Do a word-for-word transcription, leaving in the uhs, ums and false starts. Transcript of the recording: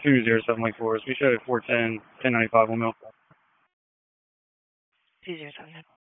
two zero seven Lake Forest. We showed four ten, ten ninety-five one mil. two zero seven.